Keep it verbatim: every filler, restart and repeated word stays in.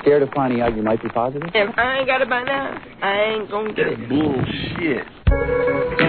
scared of finding out you might be positive? If I ain't got it by now, I ain't gonna get it. Bullshit.